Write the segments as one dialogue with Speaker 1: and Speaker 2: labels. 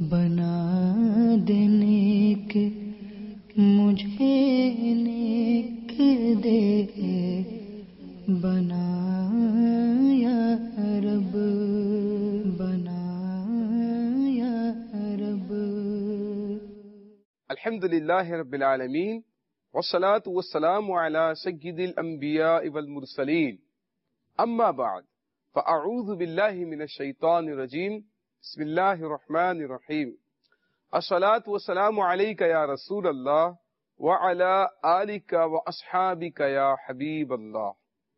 Speaker 1: بنا دینے کے مجھے نیک دے بنا یا رب بنا یا رب.
Speaker 2: الحمدللہ رب العالمین والصلاة والسلام علی سید الانبیاء والمرسلین. اما بعد فاعوذ باللہ من الشیطان الرجیم. بسم اللہ الرحمن الرحیم. الصلاة والسلام علیک یا رسول اللہ وعلی آلک واصحابک یا حبیب اللہ.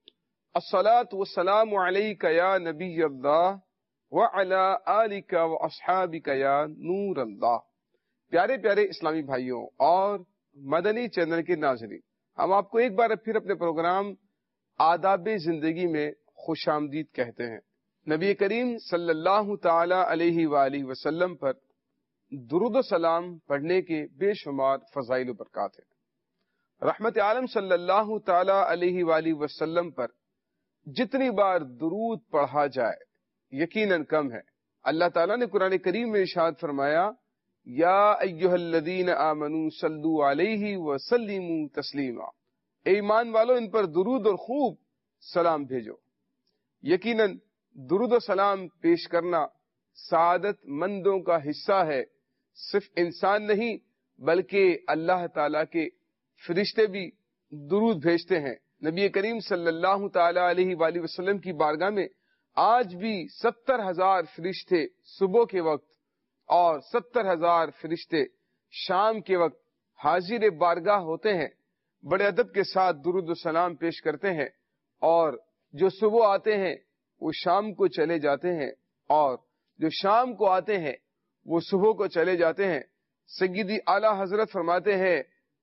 Speaker 2: الصلاة والسلام علیک یا نبی اللہ وعلی آلک واصحابک یا نور اللہ. پیارے پیارے اسلامی بھائیوں اور مدنی چینل کے ناظرین، ہم آپ کو ایک بار پھر اپنے پروگرام آداب زندگی میں خوش آمدید کہتے ہیں. نبی کریم صلی اللہ تعالی علیہ وآلہ وسلم پر درود و سلام پڑھنے کے بے شمار فضائل و برکات ہیں. رحمت عالم صلی اللہ تعالی علیہ وآلہ وسلم پر جتنی بار درود پڑھا جائے یقیناً کم ہے. اللہ تعالیٰ نے قرآن کریم میں ارشاد فرمایا، یا ایھا الذین آمنوا صلوا علیہ وسلموا تسلیما. اے ایمان والو، ان پر درود اور خوب سلام بھیجو. یقیناً درود و سلام پیش کرنا سعادت مندوں کا حصہ ہے. صرف انسان نہیں بلکہ اللہ تعالیٰ کے فرشتے بھی درود بھیجتے ہیں. نبی کریم صلی اللہ تعالی علیہ وآلہ وسلم کی بارگاہ میں آج بھی 70,000 فرشتے صبح کے وقت اور 70,000 فرشتے شام کے وقت حاضر بارگاہ ہوتے ہیں. بڑے ادب کے ساتھ درود و سلام پیش کرتے ہیں، اور جو صبح آتے ہیں وہ شام کو چلے جاتے ہیں، اور جو شام کو آتے ہیں وہ صبح کو چلے جاتے ہیں. سیدی اعلیٰ حضرت فرماتے ہیں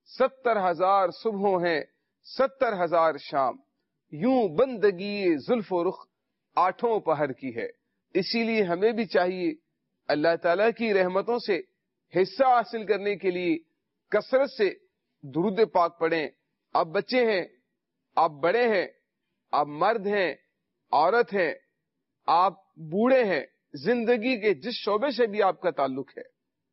Speaker 2: 70,000 صبحوں ہیں 70,000 شام، یوں بندگی زلف و رخ 8 پہر کی ہے. اسی لیے ہمیں بھی چاہیے اللہ تعالیٰ کی رحمتوں سے حصہ حاصل کرنے کے لیے کثرت سے درود پاک پڑھیں. آپ بچے ہیں، آپ بڑے ہیں، آپ مرد ہیں، عورت ہیں، آپ بوڑھے ہیں، زندگی کے جس شعبے سے بھی آپ کا تعلق ہے،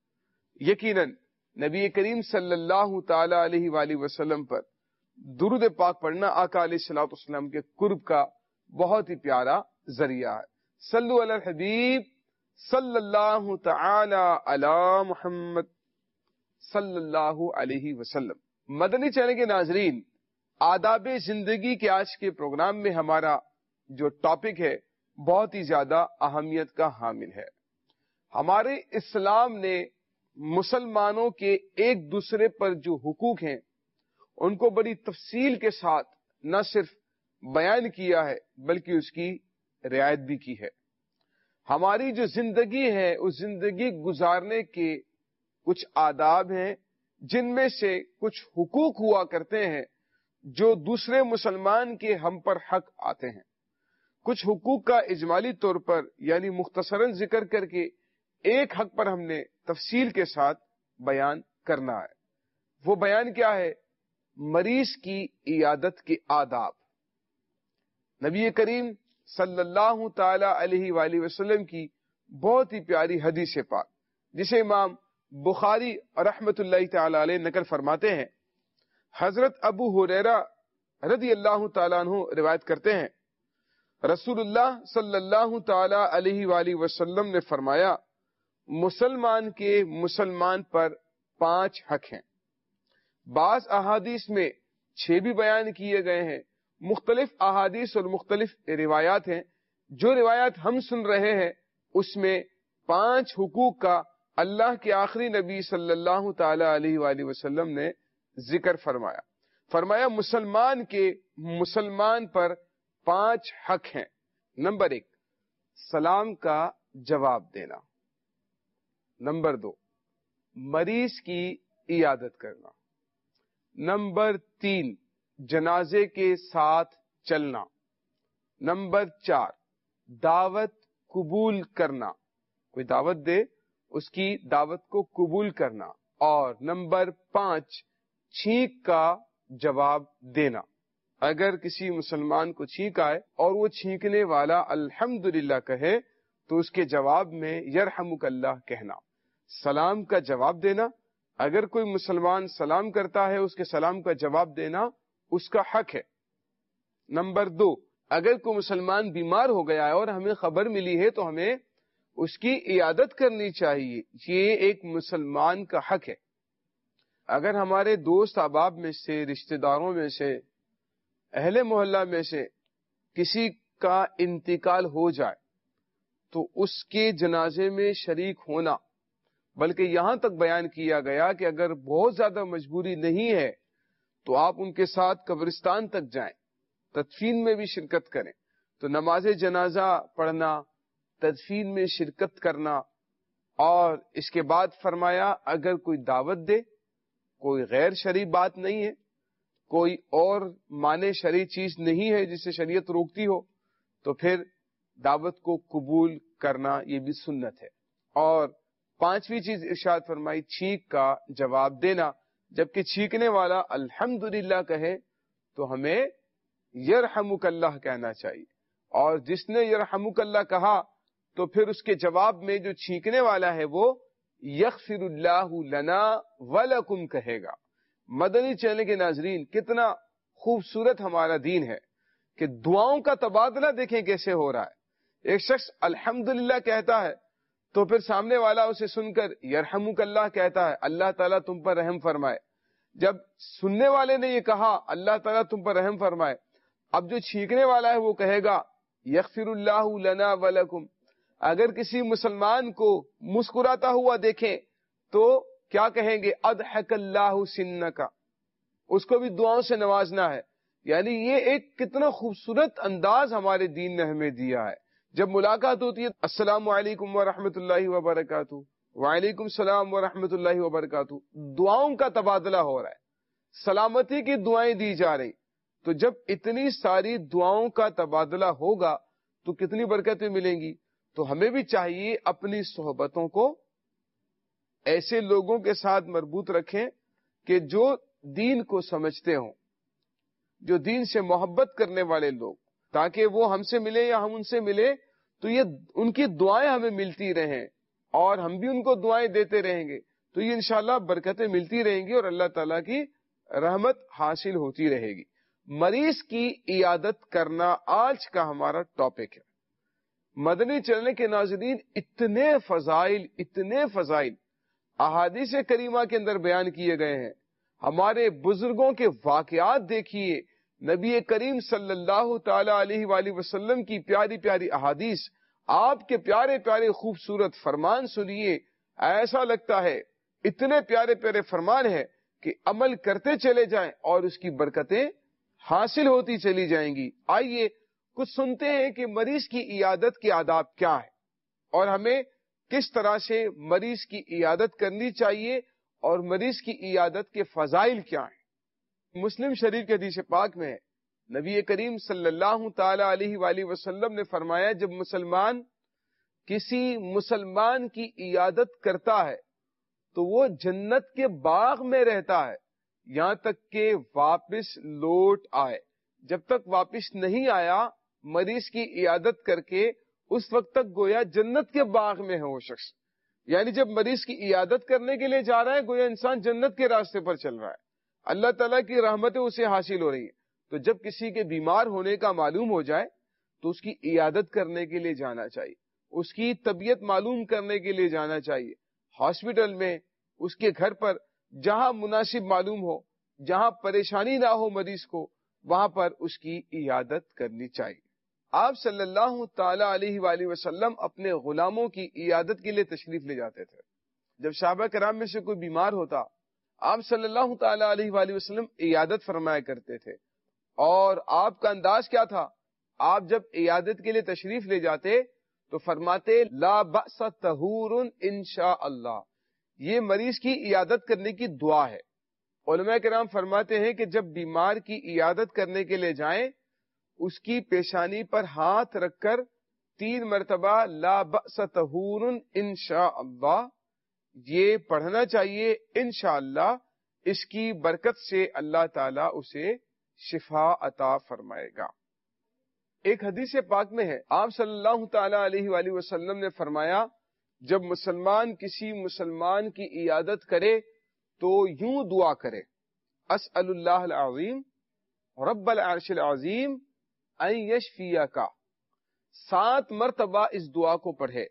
Speaker 2: یقیناً نبی کریم صلی اللہ تعالی علیہ وآلہ وسلم پر درود پاک پڑھنا آقا علیہ الصلوۃ والسلام کے قرب کا بہت ہی پیارا ذریعہ ہے. صلو علی الحبیب صلی اللہ تعالی علی محمد صلی اللہ علیہ وسلم. مدنی چینل کے ناظرین، آداب زندگی کے آج کے پروگرام میں ہمارا جو ٹاپک ہے بہت ہی زیادہ اہمیت کا حامل ہے. ہمارے اسلام نے مسلمانوں کے ایک دوسرے پر جو حقوق ہیں ان کو بڑی تفصیل کے ساتھ نہ صرف بیان کیا ہے بلکہ اس کی رعایت بھی کی ہے. ہماری جو زندگی ہے اس زندگی گزارنے کے کچھ آداب ہیں جن میں سے کچھ حقوق ہوا کرتے ہیں جو دوسرے مسلمان کے ہم پر حق آتے ہیں. کچھ حقوق کا اجمالی طور پر یعنی مختصراً ذکر کر کے ایک حق پر ہم نے تفصیل کے ساتھ بیان کرنا ہے. وہ بیان کیا ہے؟ مریض کی عیادت کے آداب. نبی کریم صلی اللہ تعالی علیہ وآلہ وسلم کی بہت ہی پیاری حدیث پاک جسے امام بخاری رحمت اللہ تعالی علیہ نقل فرماتے ہیں. حضرت ابو ہریرہ رضی اللہ تعالیٰ عنہ روایت کرتے ہیں، رسول اللہ صلی اللہ تعالی علیہ وآلہ وسلم نے فرمایا، مسلمان کے مسلمان پر 5 حق ہیں. بعض احادیث میں 6 بھی بیان کیے گئے ہیں. مختلف احادیث اور مختلف روایات ہیں. جو روایات ہم سن رہے ہیں اس میں 5 حقوق کا اللہ کے آخری نبی صلی اللہ تعالی علیہ وآلہ وسلم نے ذکر فرمایا مسلمان کے مسلمان پر 5 حق ہیں. نمبر 1، سلام کا جواب دینا. نمبر 2، مریض کی عیادت کرنا. نمبر 3، جنازے کے ساتھ چلنا. نمبر 4، دعوت قبول کرنا. کوئی دعوت دے اس کی دعوت کو قبول کرنا. اور نمبر 5، چھینک کا جواب دینا. اگر کسی مسلمان کو چھینک آئے اور وہ چھینکنے والا الحمدللہ کہے تو اس کے جواب میں یرحمک اللہ کہنا. سلام کا جواب دینا، اگر کوئی مسلمان سلام کرتا ہے اس کے سلام کا جواب دینا اس کا حق ہے۔ نمبر 2، اگر کوئی مسلمان بیمار ہو گیا ہے اور ہمیں خبر ملی ہے تو ہمیں اس کی عیادت کرنی چاہیے، یہ ایک مسلمان کا حق ہے۔ اگر ہمارے دوست احباب میں سے، رشتہ داروں میں سے، اہل محلہ میں سے کسی کا انتقال ہو جائے تو اس کے جنازے میں شریک ہونا، بلکہ یہاں تک بیان کیا گیا کہ اگر بہت زیادہ مجبوری نہیں ہے تو آپ ان کے ساتھ قبرستان تک جائیں، تدفین میں بھی شرکت کریں۔ تو نماز جنازہ پڑھنا، تدفین میں شرکت کرنا، اور اس کے بعد فرمایا اگر کوئی دعوت دے، کوئی غیر شرعی بات نہیں ہے، کوئی اور مانے شرعی چیز نہیں ہے جسے شریعت روکتی ہو، تو پھر دعوت کو قبول کرنا یہ بھی سنت ہے۔ اور 5ویں چیز ارشاد فرمائی چھینک کا جواب دینا، جبکہ چھینکنے والا الحمدللہ کہے تو ہمیں یرحمک اللہ کہنا چاہیے، اور جس نے یرحمک اللہ کہا تو پھر اس کے جواب میں جو چھینکنے والا ہے وہ یغفر اللہ لنا ولکم کہے گا۔ مدنی چینل کے ناظرین، کتنا خوبصورت ہمارا دین ہے کہ دعاؤں کا تبادلہ دیکھیں کیسے ہو رہا ہے۔ ایک شخص الحمدللہ کہتا ہے تو پھر سامنے والا اسے سن کر یرحمک اللہ کہتا ہے، اللہ تعالیٰ تم پر رحم فرمائے۔ جب سننے والے نے یہ کہا اللہ تعالیٰ تم پر رحم فرمائے، اب جو چھینکنے والا ہے وہ کہے گا یغفر اللہ لنا ولکم۔ اگر کسی مسلمان کو مسکراتا ہوا دیکھیں تو کیا کہیں گے؟ اضحک اللہ سنکا، اس کو بھی دعاؤں سے نوازنا ہے۔ یعنی یہ ایک کتنا خوبصورت انداز ہمارے دین نے ہمیں دیا ہے۔ جب ملاقات ہوتی ہے السلام علیکم ورحمۃ اللہ وبرکاتہ، وعلیکم السلام ورحمۃ اللہ وبرکاتہ، دعاؤں کا تبادلہ ہو رہا ہے، سلامتی کی دعائیں دی جا رہی۔ تو جب اتنی ساری دعاؤں کا تبادلہ ہوگا تو کتنی برکتیں ملیں گی۔ تو ہمیں بھی چاہیے اپنی صحبتوں کو ایسے لوگوں کے ساتھ مربوط رکھیں کہ جو دین کو سمجھتے ہوں، جو دین سے محبت کرنے والے لوگ، تاکہ وہ ہم سے ملے یا ہم ان سے ملے تو یہ ان کی دعائیں ہمیں ملتی رہیں اور ہم بھی ان کو دعائیں دیتے رہیں گے، تو یہ انشاءاللہ برکتیں ملتی رہیں گی اور اللہ تعالیٰ کی رحمت حاصل ہوتی رہے گی۔ مریض کی عیادت کرنا آج کا ہمارا ٹاپک ہے۔ مدنی چینل کے ناظرین، اتنے فضائل احادیث کریمہ کے اندر بیان کیے گئے ہیں۔ ہمارے بزرگوں کے واقعات دیکھیے، نبی کریم صلی اللہ تعالی علیہ وآلہ وسلم کی پیاری پیاری احادیث، آپ کے پیارے پیارے خوبصورت فرمان سنیے، ایسا لگتا ہے اتنے پیارے پیارے فرمان ہیں کہ عمل کرتے چلے جائیں اور اس کی برکتیں حاصل ہوتی چلی جائیں گی۔ آئیے کچھ سنتے ہیں کہ مریض کی عیادت کے آداب کیا ہے اور ہمیں کس طرح سے مریض کی عیادت کرنی چاہیے اور مریض کی عیادت کے فضائل کیا ہیں۔ مسلم شریف کے حدیث پاک میں نبی کریم صلی اللہ تعالی علیہ وآلہ وسلم نے فرمایا، جب مسلمان کسی مسلمان کی عیادت کرتا ہے تو وہ جنت کے باغ میں رہتا ہے یہاں تک کہ واپس لوٹ آئے۔ جب تک واپس نہیں آیا مریض کی عیادت کر کے، اس وقت تک گویا جنت کے باغ میں ہے وہ شخص۔ یعنی جب مریض کی عیادت کرنے کے لیے جا رہا ہے گویا انسان جنت کے راستے پر چل رہا ہے، اللہ تعالیٰ کی رحمتیں اسے حاصل ہو رہی ہیں۔ تو جب کسی کے بیمار ہونے کا معلوم ہو جائے تو اس کی عیادت کرنے کے لیے جانا چاہیے، اس کی طبیعت معلوم کرنے کے لیے جانا چاہیے، ہاسپٹل میں، اس کے گھر پر، جہاں مناسب معلوم ہو، جہاں پریشانی نہ ہو مریض کو، وہاں پر اس کی عیادت کرنی چاہیے۔ آپ صلی اللہ تعالی علیہ وآلہ وسلم اپنے غلاموں کی عیادت کے لیے تشریف لے جاتے تھے۔ جب صحابہ کرام میں سے کوئی بیمار ہوتا، آپ صلی اللہ تعالی علیہ وآلہ وسلم عیادت فرمایا کرتے تھے۔ اور آپ کا انداز کیا تھا؟ آپ جب عیادت کے لیے تشریف لے جاتے تو فرماتے لا بأس طہور انشاء اللہ، یہ مریض کی عیادت کرنے کی دعا ہے۔ علماء کرام فرماتے ہیں کہ جب بیمار کی عیادت کرنے کے لیے جائیں، اس کی پیشانی پر ہاتھ رکھ کر 3 مرتبہ لا بأس طہور انشاء اللہ یہ پڑھنا چاہیے۔ انشاءاللہ اس کی برکت سے اللہ تعالیٰ اسے شفا عطا فرمائے گا۔ ایک حدیث پاک میں ہے، آپ صلی اللہ تعالی علیہ وآلہ وسلم نے فرمایا جب مسلمان کسی مسلمان کی عیادت کرے تو یوں دعا کرے، اسأل اللہ العظیم رب العرش العظیم ان یشفیک، 7 مرتبہ اس دعا کو پڑھے۔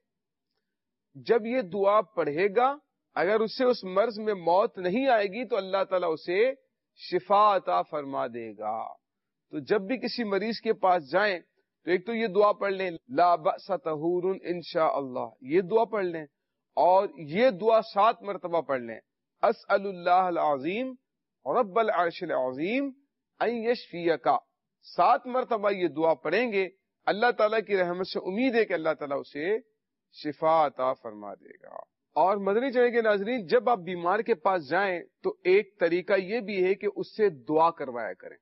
Speaker 2: جب یہ دعا پڑھے گا، اگر اسے اس مرض میں موت نہیں آئے گی تو اللہ تعالیٰ اسے شفا عطا فرما دے گا۔ تو جب بھی کسی مریض کے پاس جائیں تو ایک تو یہ دعا پڑھ لیں، لا بأس طہور انشاءاللہ، یہ دعا پڑھ لیں، اور یہ دعا 7 مرتبہ پڑھ لیں، اسأل اللہ العظیم رب العرش العظیم ان یشفیک۔ 7 مرتبہ یہ دعا پڑھیں گے، اللہ تعالیٰ کی رحمت سے امید ہے کہ اللہ تعالیٰ اسے شفا عطا فرما دے گا۔ اور مدنی چینل کے ناظرین، جب آپ بیمار کے پاس جائیں تو ایک طریقہ یہ بھی ہے کہ اس سے دعا کروایا کریں،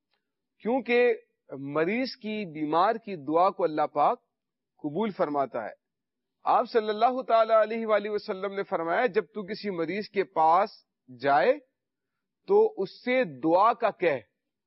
Speaker 2: کیونکہ مریض کی، بیمار کی دعا کو اللہ پاک قبول فرماتا ہے۔ آپ صلی اللہ تعالی علیہ وآلہ وسلم نے فرمایا، جب تو کسی مریض کے پاس جائے تو اس سے دعا کا کہہ،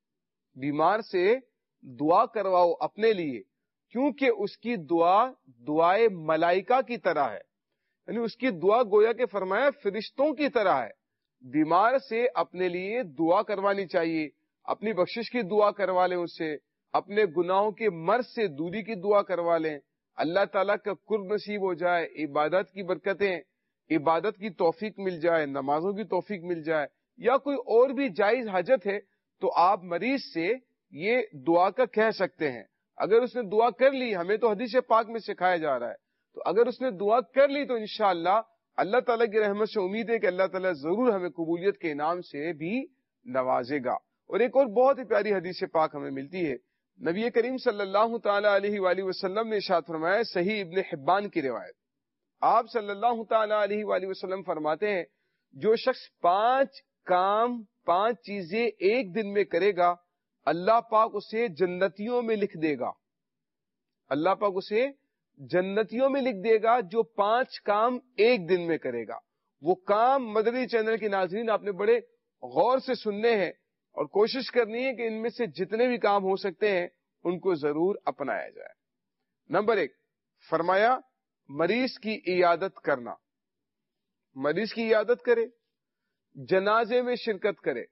Speaker 2: بیمار سے دعا کرواؤ اپنے لیے، کیونکہ اس کی دعا دعائے ملائکہ کی طرح ہے، یعنی اس کی دعا گویا کہ فرمایا فرشتوں کی طرح ہے۔ بیمار سے اپنے لیے دعا کروانی چاہیے، اپنی بخشش کی دعا کروا لیں اس سے، اپنے گناہوں کے مرض سے دوری کی دعا کروا لیں، اللہ تعالیٰ کا قرب نصیب ہو جائے، عبادت کی برکتیں، عبادت کی توفیق مل جائے، نمازوں کی توفیق مل جائے، یا کوئی اور بھی جائز حاجت ہے تو آپ مریض سے یہ دعا کا کہہ سکتے ہیں۔ اگر اس نے دعا کر لی، ہمیں تو حدیث پاک میں سکھایا جا رہا ہے، تو اگر اس نے دعا کر لی تو انشاءاللہ اللہ تعالیٰ کی رحمت سے امید ہے کہ اللہ تعالیٰ ضرور ہمیں قبولیت کے انعام سے بھی نوازے گا۔ اور ایک اور بہت ہی پیاری حدیث پاک ہمیں ملتی ہے، نبی کریم صلی اللہ تعالی علیہ وآلہ وسلم نے ارشاد فرمایا، صحیح ابن حبان کی روایت، آپ صلی اللہ تعالی علیہ وآلہ وسلم فرماتے ہیں، جو شخص 5 کام، 5 چیزیں ایک دن میں کرے گا، اللہ پاک اسے جنتیوں میں لکھ دے گا، اللہ پاک اسے جنتیوں میں لکھ دے گا جو 5 کام ایک دن میں کرے گا۔ وہ کام مدنی چینل کے ناظرین آپ نے بڑے غور سے سننے ہیں اور کوشش کرنی ہے کہ ان میں سے جتنے بھی کام ہو سکتے ہیں ان کو ضرور اپنایا جائے۔ نمبر 1 فرمایا، مریض کی عیادت کرنا، مریض کی عیادت کرے، جنازے میں شرکت کرے۔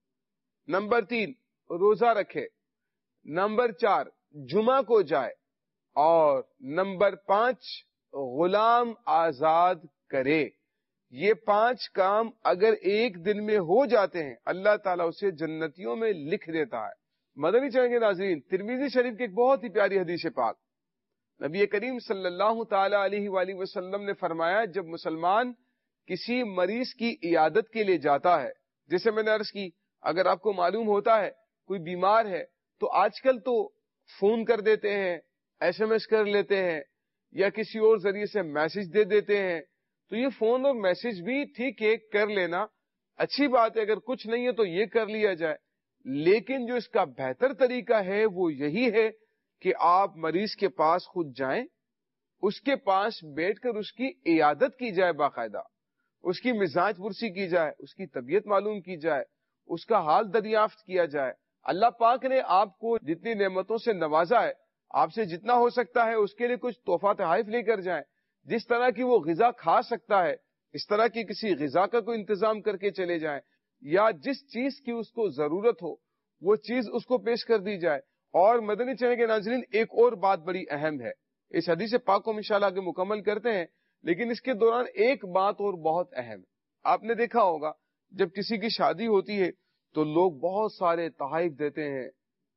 Speaker 2: نمبر 3 روزہ رکھے۔ نمبر 4 جمعہ کو جائے، اور نمبر 5 غلام آزاد کرے۔ یہ 5 کام اگر ایک دن میں ہو جاتے ہیں اللہ تعالیٰ اسے جنتیوں میں لکھ دیتا ہے۔ مدنی چینل کے ناظرین، ترمذی شریف کی ایک بہت ہی پیاری حدیث پاک، نبی کریم صلی اللہ تعالی علیہ وآلہ وسلم نے فرمایا، جب مسلمان کسی مریض کی عیادت کے لیے جاتا ہے، جیسے میں نے عرض کی، اگر آپ کو معلوم ہوتا ہے کوئی بیمار ہے تو آج کل تو فون کر دیتے ہیں، SMS کر لیتے ہیں، یا کسی اور ذریعے سے میسج دے دیتے ہیں، تو یہ فون اور میسج بھی ٹھیک ہے، کر لینا اچھی بات ہے، اگر کچھ نہیں ہے تو یہ کر لیا جائے، لیکن جو اس کا بہتر طریقہ ہے وہ یہی ہے کہ آپ مریض کے پاس خود جائیں، اس کے پاس بیٹھ کر اس کی عیادت کی جائے، باقاعدہ اس کی مزاج پرسی کی جائے، اس کی طبیعت معلوم کی جائے، اس کا حال دریافت کیا جائے۔ اللہ پاک نے آپ کو جتنی نعمتوں سے نوازا ہے، آپ سے جتنا ہو سکتا ہے اس کے لیے کچھ تحفہ تحائف لے کر جائیں۔ جس طرح کی وہ غذا کھا سکتا ہے اس طرح کی کسی غذا کا کوئی انتظام کر کے چلے جائیں، یا جس چیز کی اس کو ضرورت ہو وہ چیز اس کو پیش کر دی جائے۔ اور مدنی چینل کے ناظرین، ایک اور بات بڑی اہم ہے، اس حدیث پاک کو ہم انشاءاللہ آگے مکمل کرتے ہیں، لیکن اس کے دوران ایک بات اور بہت اہم ہے۔ آپ نے دیکھا ہوگا جب کسی کی شادی ہوتی ہے تو لوگ بہت سارے تحائف دیتے ہیں،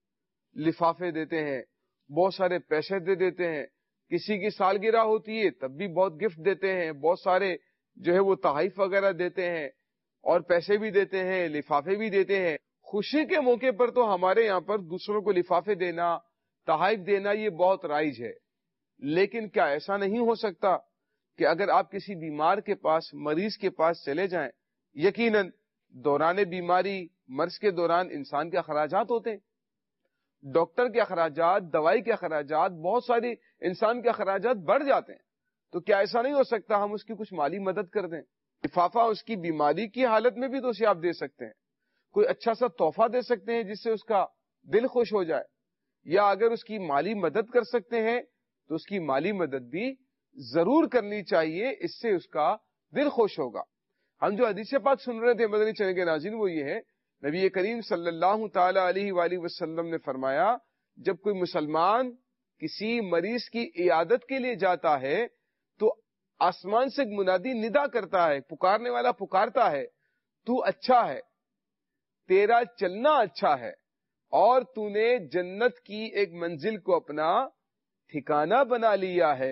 Speaker 2: لفافے دیتے ہیں، بہت سارے پیسے دے دیتے ہیں۔ کسی کی سالگرہ ہوتی ہے تب بھی بہت گفٹ دیتے ہیں، بہت سارے جو ہے وہ تحائف وغیرہ دیتے ہیں، اور پیسے بھی دیتے ہیں، لفافے بھی دیتے ہیں۔ خوشی کے موقع پر تو ہمارے یہاں پر دوسروں کو لفافے دینا، تحائف دینا یہ بہت رائج ہے، لیکن کیا ایسا نہیں ہو سکتا کہ اگر آپ کسی بیمار کے پاس، مریض کے پاس چلے جائیں، یقیناً دوران بیماری، مرض کے دوران انسان کے اخراجات ہوتے ہیں، ڈاکٹر کے اخراجات، دوائی کے اخراجات، بہت ساری انسان کے اخراجات بڑھ جاتے ہیں، تو کیا ایسا نہیں ہو سکتا ہم اس کی کچھ مالی مدد کر دیں؟ لفافہ اس کی بیماری کی حالت میں بھی تو اسے آپ دے سکتے ہیں، کوئی اچھا سا تحفہ دے سکتے ہیں جس سے اس کا دل خوش ہو جائے، یا اگر اس کی مالی مدد کر سکتے ہیں تو اس کی مالی مدد بھی ضرور کرنی چاہیے، اس سے اس کا دل خوش ہوگا۔ ہم جو حدیث پاک سن رہے تھے مدنی چینل کے ناظرین، وہ یہ ہے، نبی کریم صلی اللہ تعالی علیہ وآلہ وسلم نے فرمایا جب کوئی مسلمان کسی مریض کی عیادت کے لیے جاتا ہے تو آسمان سے ایک منادی ندا کرتا ہے، پکارنے والا پکارتا ہے، تو اچھا ہے، تیرا چلنا اچھا ہے، اور تو نے جنت کی ایک منزل کو اپنا ٹھکانہ بنا لیا ہے۔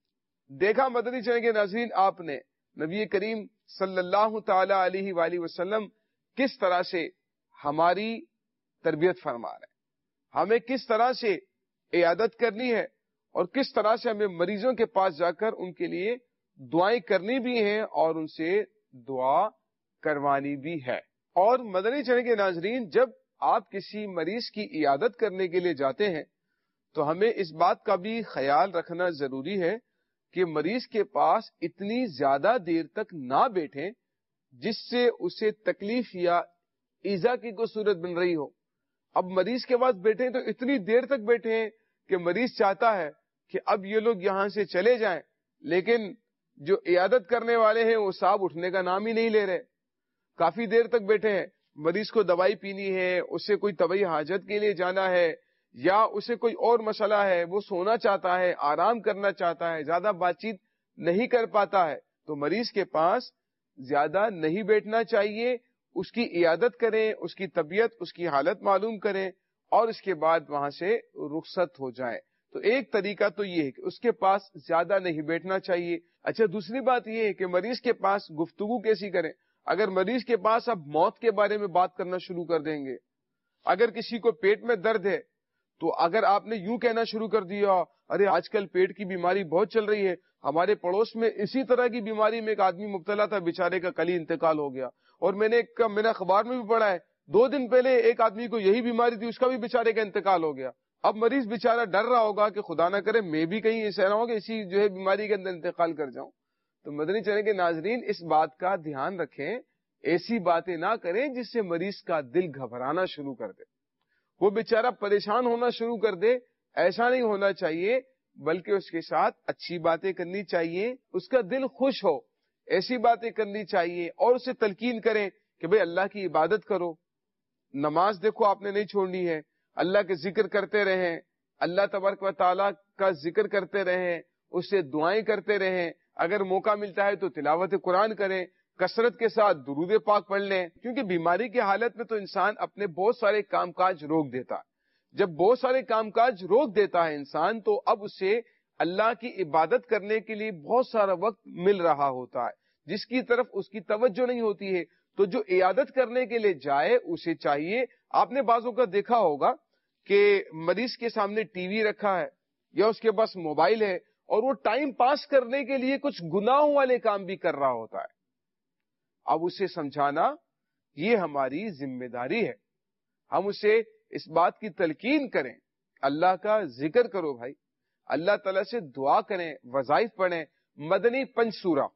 Speaker 2: دیکھا مدنی چینل کے ناظرین، آپ نے نبی کریم صلی اللہ تعالی علیہ وآلہ وسلم کس طرح سے ہماری تربیت فرما رہے ہیں، ہمیں کس طرح سے عیادت کرنی ہے، اور کس طرح سے ہمیں مریضوں کے پاس جا کر ان کے لیے دعائیں کرنی بھی ہیں اور ان سے دعا کروانی بھی ہے۔ اور مدنی چینل کے ناظرین، جب آپ کسی مریض کی عیادت کرنے کے لیے جاتے ہیں تو ہمیں اس بات کا بھی خیال رکھنا ضروری ہے کہ مریض کے پاس اتنی زیادہ دیر تک نہ بیٹھیں جس سے اسے تکلیف یا ایذا کی کوئی صورت بن رہی ہو۔ اب مریض کے پاس بیٹھیں تو اتنی دیر تک بیٹھیں کہ مریض چاہتا ہے کہ اب یہ لوگ یہاں سے چلے جائیں، لیکن جو عیادت کرنے والے ہیں وہ صاحب اٹھنے کا نام ہی نہیں لے رہے، کافی دیر تک بیٹھے ہیں۔ مریض کو دوائی پینی ہے، اسے کوئی طبی حاجت کے لیے جانا ہے، یا اسے کوئی اور مسئلہ ہے، وہ سونا چاہتا ہے، آرام کرنا چاہتا ہے، زیادہ بات چیت نہیں کر پاتا ہے، تو مریض کے پاس زیادہ نہیں بیٹھنا چاہیے۔ اس کی عیادت کریں، اس کی طبیعت، اس کی حالت معلوم کریں، اور اس کے بعد وہاں سے رخصت ہو جائیں۔ تو ایک طریقہ تو یہ ہے کہ اس کے پاس زیادہ نہیں بیٹھنا چاہیے۔ اچھا، دوسری بات یہ ہے کہ مریض کے پاس گفتگو کیسی کریں۔ اگر مریض کے پاس اب موت کے بارے میں بات کرنا شروع کر دیں گے، اگر کسی کو پیٹ میں درد ہے تو اگر آپ نے یوں کہنا شروع کر دیا، ارے آج کل پیٹ کی بیماری بہت چل رہی ہے، ہمارے پڑوس میں اسی طرح کی بیماری میں ایک آدمی مبتلا تھا، بیچارے کا کل ہی انتقال ہو گیا، اور میں نے اخبار میں بھی پڑھا ہے 2 دن پہلے ایک آدمی کو یہی بیماری تھی، اس کا بھی بیچارے کا انتقال ہو گیا۔ اب مریض بیچارہ ڈر رہا ہوگا کہ خدا نہ کرے میں بھی کہیں ایسا نہ ہو کہ اسی بیماری کے اندر انتقال کر جاؤں۔ تو مدنی چینل کے ناظرین اس بات کا دھیان رکھیں، ایسی باتیں نہ کریں جس سے مریض کا دل گھبرانا شروع کر دے، وہ بیچارہ پریشان ہونا شروع کر دے۔ ایسا نہیں ہونا چاہیے، بلکہ اس کے ساتھ اچھی باتیں کرنی چاہیے، اس کا دل خوش ہو، ایسی باتیں کرنی چاہیے، اور اسے تلقین کریں کہ بھئی اللہ کی عبادت کرو، نماز دیکھو آپ نے نہیں چھوڑنی ہے، اللہ کے ذکر کرتے رہیں، اللہ تبارک و تعالیٰ کا ذکر کرتے رہیں، اس سے دعائیں کرتے رہیں، اگر موقع ملتا ہے تو تلاوت قرآن کریں، کثرت کے ساتھ درود پاک پڑھ لیں، کیونکہ بیماری کی حالت میں تو انسان اپنے بہت سارے کام کاج روک دیتا ہے۔ جب بہت سارے کام کاج روک دیتا ہے انسان، تو اب اسے اللہ کی عبادت کرنے کے لیے بہت سارا وقت مل رہا ہوتا ہے جس کی طرف اس کی توجہ نہیں ہوتی ہے۔ تو جو عیادت کرنے کے لیے جائے اسے چاہیے، آپ نے بعضوں کا دیکھا ہوگا کہ مریض کے سامنے ٹی وی رکھا ہے یا اس کے پاس موبائل ہے، اور وہ ٹائم پاس کرنے کے لیے کچھ گناہوں والے کام بھی کر رہا ہوتا ہے۔ اب اسے سمجھانا یہ ہماری ذمہ داری ہے، ہم اسے اس بات کی تلقین کریں، اللہ کا ذکر کرو بھائی، اللہ تعالیٰ سے دعا کریں، وظائف پڑھیں، مدنی 5 سورہ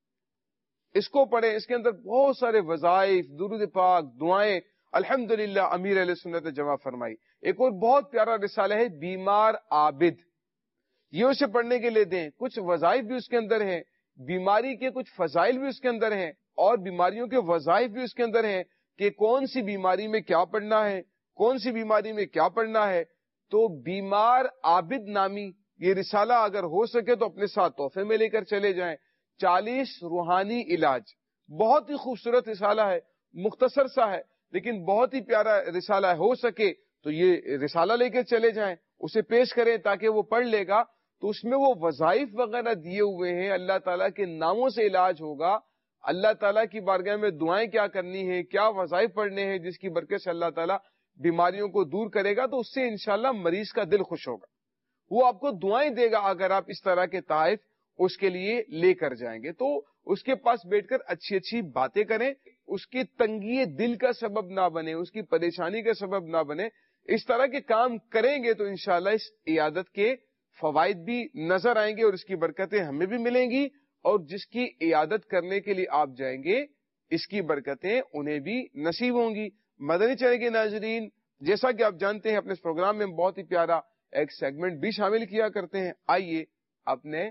Speaker 2: اس کو پڑھیں، اس کے اندر بہت سارے وظائف، درود پاک، دعائیں الحمدللہ امیر علیہ سنت جمع فرمائی۔ ایک اور بہت پیارا رسالہ ہے بیمار عابد، یہ اسے پڑھنے کے لیے دیں، کچھ وظائف بھی اس کے اندر ہیں، بیماری کے کچھ فضائل بھی اس کے اندر ہیں، اور بیماریوں کے وظائف بھی اس کے اندر ہیں کہ کون سی بیماری میں کیا پڑھنا ہے، کون سی بیماری میں کیا پڑھنا ہے۔ تو بیمار عابد نامی یہ رسالہ اگر ہو سکے تو اپنے ساتھ تحفے میں لے کر چلے جائیں۔ 40 روحانی علاج، بہت ہی خوبصورت رسالہ ہے، مختصر سا ہے لیکن بہت ہی پیارا رسالہ ہے، ہو سکے تو یہ رسالہ لے کے چلے جائیں، اسے پیش کریں تاکہ وہ پڑھ لے گا، تو اس میں وہ وظائف وغیرہ دیے ہوئے ہیں، اللہ تعالیٰ کے ناموں سے علاج ہوگا، اللہ تعالیٰ کی بارگاہ میں دعائیں کیا کرنی ہے، کیا وظائف پڑھنے ہیں جس کی برکت سے اللہ تعالیٰ بیماریوں کو دور کرے گا، تو اس سے انشاءاللہ مریض کا دل خوش ہوگا، وہ آپ کو دعائیں دے گا اگر آپ اس طرح کے تحائف اس کے لیے لے کر جائیں گے۔ تو اس کے پاس بیٹھ کر اچھی اچھی باتیں کریں، اس کی تنگی دل کا سبب نہ بنے، اس کی پریشانی کا سبب نہ بنے، اس طرح کے کام کریں گے تو انشاءاللہ اس عیادت کے فوائد بھی نظر آئیں گے اور اس کی برکتیں ہمیں بھی ملیں گی، اور جس کی عیادت کرنے کے لیے آپ جائیں گے اس کی برکتیں انہیں بھی نصیب ہوں گی۔ مدنی چینل کے ناظرین، جیسا کہ آپ جانتے ہیں اپنے اس پروگرام میں بہت ہی پیارا ایک سیگمنٹ بھی شامل کیا کرتے ہیں، آئیے اپنے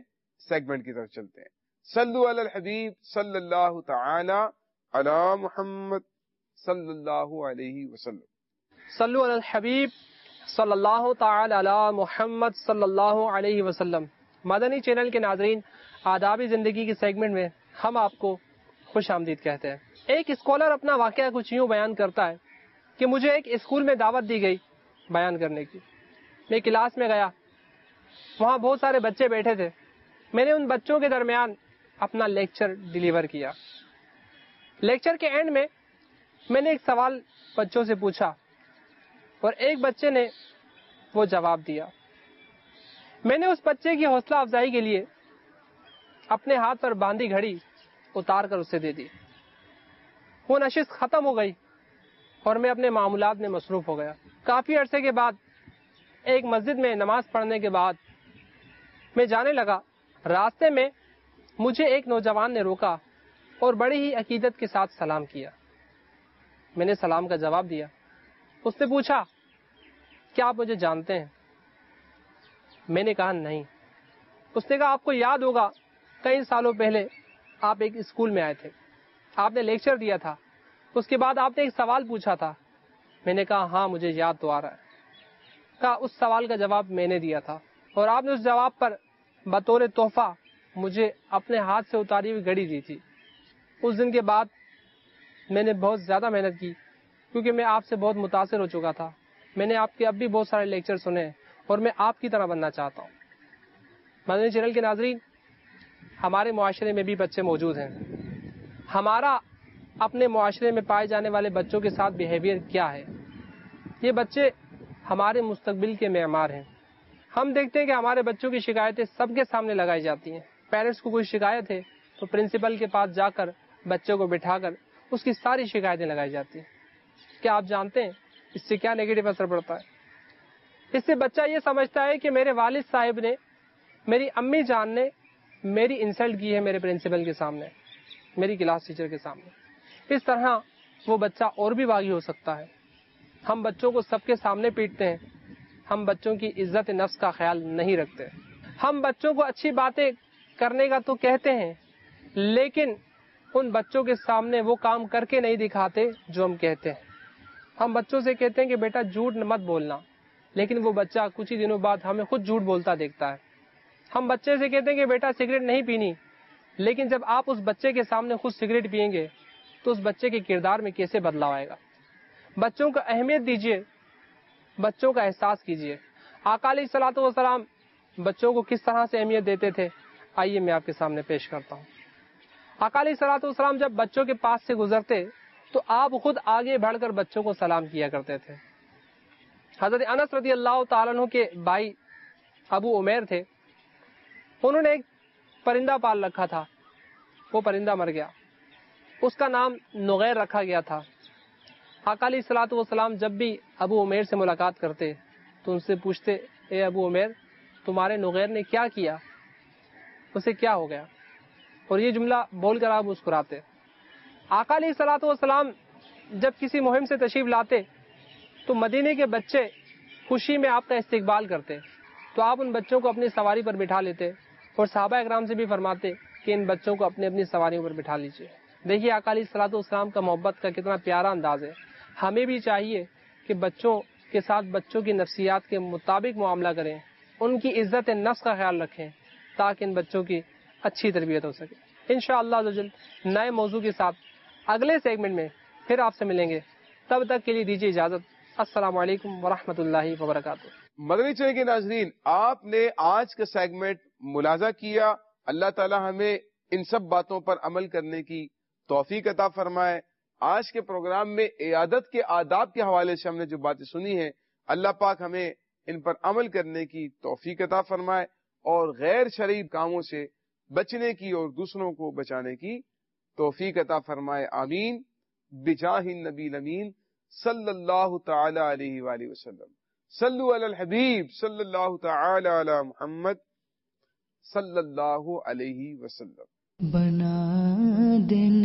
Speaker 2: سیگمنٹ کی طرف چلتے ہیں. صلو علی الحبیب صلی اللہ تعالی علی محمد صلی اللہ علیہ وسلم.
Speaker 3: صلو علی الحبیب صلی اللہ تعالی علی محمد صلی اللہ علیہ وسلم. مدنی چینل کے ناظرین، آدابی زندگی کی سیگمنٹ میں ہم آپ کو خوش آمدید کہتے ہیں. ایک اسکالر اپنا واقعہ کچھ یوں بیان کرتا ہے کہ مجھے ایک اسکول میں دعوت دی گئی بیان کرنے کی. میں کلاس میں گیا، وہاں بہت سارے بچے بیٹھے تھے. میں نے ان بچوں کے درمیان اپنا لیکچر ڈیلیور کیا. لیکچر کے اینڈ میں نے ایک سوال بچوں سے پوچھا اور ایک بچے نے وہ جواب دیا. میں نے اس بچے کی حوصلہ افزائی کے لیے اپنے ہاتھ پر باندھی گھڑی اتار کر اسے دے دی. وہ نشست ختم ہو گئی اور میں اپنے معمولات میں مصروف ہو گیا. کافی عرصے کے بعد ایک مسجد میں نماز پڑھنے کے بعد میں جانے لگا. راستے میں مجھے ایک نوجوان نے روکا اور بڑی ہی عقیدت کے ساتھ سلام کیا. میں نے سلام کا جواب دیا. اس نے پوچھا، کیا آپ مجھے جانتے ہیں؟ میں نے کہا نہیں. اس نے کہا، آپ کو یاد ہوگا کئی سالوں پہلے آپ ایک اسکول میں آئے تھے، آپ نے لیکچر دیا تھا، اس کے بعد آپ نے ایک سوال پوچھا تھا. میں نے کہا ہاں مجھے یاد تو آ رہا ہے. کہا اس سوال کا جواب میں نے دیا تھا اور آپ نے اس جواب پر بطور تحفہ مجھے اپنے ہاتھ سے اتاری ہوئی گھڑی دی تھی. اس دن کے بعد میں نے بہت زیادہ محنت کی کیونکہ میں آپ سے بہت متاثر ہو چکا تھا. میں نے آپ کے اب بھی بہت سارے لیکچر سنے اور میں آپ کی طرح بننا چاہتا ہوں. مدنی چینل کے ناظرین، ہمارے معاشرے میں بھی بچے موجود ہیں. ہمارا اپنے معاشرے میں پائے جانے والے بچوں کے ساتھ بیہیویئر کیا ہے؟ یہ بچے ہمارے مستقبل کے معمار ہیں. ہم دیکھتے ہیں کہ ہمارے بچوں کی شکایتیں سب کے سامنے لگائی جاتی ہیں. پیرنٹس کو کوئی شکایت ہے تو پرنسپل کے پاس جا کر بچوں کو بٹھا کر اس کی ساری شکایتیں لگائی جاتی ہیں. کیا آپ جانتے ہیں اس سے کیا نیگیٹو اثر پڑتا ہے؟ اس سے بچہ یہ سمجھتا ہے کہ میرے والد صاحب نے، میری امی جان نے میری انسلٹ کی ہے میرے پرنسپل کے سامنے، میری کلاس ٹیچر کے سامنے. اس طرح وہ بچہ اور بھی باغی ہو سکتا ہے. ہم بچوں کو سب کے سامنے پیٹتے ہیں. ہم بچوں کی عزت نفس کا خیال نہیں رکھتے. ہم بچوں کو اچھی باتیں کرنے کا تو کہتے ہیں لیکن ان بچوں کے سامنے وہ کام کر کے نہیں دکھاتے جو ہم کہتے ہیں. ہم بچوں سے کہتے ہیں کہ بیٹا جھوٹ مت بولنا، لیکن وہ بچہ کچھ ہی دنوں بعد ہمیں خود جھوٹ بولتا دیکھتا ہے. ہم بچے سے کہتے ہیں کہ بیٹا سگریٹ نہیں پینی، لیکن جب آپ اس بچے کے سامنے خود سگریٹ پئیں گے تو اس بچے کے کردار میں کیسے بدلاؤ آئے گا. بچوں کو اہمیت دیجیے، بچوں کا احساس کیجیے. آقا علیہ الصلوۃ والسلام بچوں کو کس طرح سے اہمیت دیتے تھے، آئیے میں آپ کے سامنے پیش کرتا ہوں. آقا علیہ الصلوۃ والسلام جب بچوں کے پاس سے گزرتے تو آپ خود آگے بڑھ کر بچوں کو سلام کیا کرتے تھے. حضرت انس رضی اللہ تعالیٰ عنہ کے بھائی ابو عمیر تھے. انہوں نے ایک پرندہ پال رکھا تھا. وہ پرندہ مر گیا، اس کا نام نغیر رکھا گیا تھا. آقا علیہ الصلوۃ والسلام جب بھی ابو عمیر سے ملاقات کرتے تو ان سے پوچھتے، اے ابو عمیر تمہارے نغیر نے کیا کیا، اسے کیا ہو گیا؟ اور یہ جملہ بول کر آپ مسکراتے. آقا علیہ الصلوۃ والسلام جب کسی مہم سے تشریف لاتے تو مدینے کے بچے خوشی میں آپ کا استقبال کرتے تو آپ ان بچوں کو اپنی سواری پر بٹھا لیتے اور صحابہ اکرام سے بھی فرماتے کہ ان بچوں کو اپنی اپنی سواریوں پر بٹھا لیجیے. دیکھیے آقا علیہ الصلوۃ والسلام کا محبت کا کتنا پیارا انداز ہے. ہمیں بھی چاہیے کہ بچوں کے ساتھ بچوں کی نفسیات کے مطابق معاملہ کریں، ان کی عزت نفس کا خیال رکھیں تاکہ ان بچوں کی اچھی تربیت ہو سکے. انشاءاللہ عزوجل نئے موضوع کے ساتھ اگلے سیگمنٹ میں پھر آپ سے ملیں گے. تب تک کے لیے دیجیے اجازت. السلام علیکم ورحمۃ اللہ وبرکاتہ.
Speaker 2: مدنی چینل کے ناظرین، آپ نے آج کا سیگمنٹ ملاحظہ کیا. اللہ تعالی ہمیں ان سب باتوں پر عمل کرنے کی توفیق عطا فرمائے. آج کے پروگرام میں عیادت کے آداب کے حوالے سے ہم نے جو باتیں سنی ہیں، اللہ پاک ہمیں ان پر عمل کرنے کی توفیق عطا فرمائے اور غیر شرعی کاموں سے بچنے کی اور دوسروں کو بچانے کی توفیق عطا فرمائے. آمین بجاہ النبی الامین صلی اللہ تعالی علیہ وآلہ وسلم. صلو علی الحبیب صلی اللہ تعالی علی محمد صلی اللہ علیہ وسلم.
Speaker 1: بنا دینے